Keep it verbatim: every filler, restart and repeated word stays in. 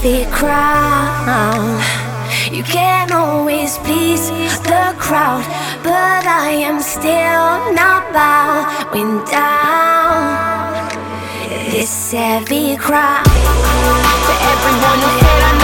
heavy crown. You can't always please the crowd, but I am still not bowing down. This heavy crown. For everyone who said I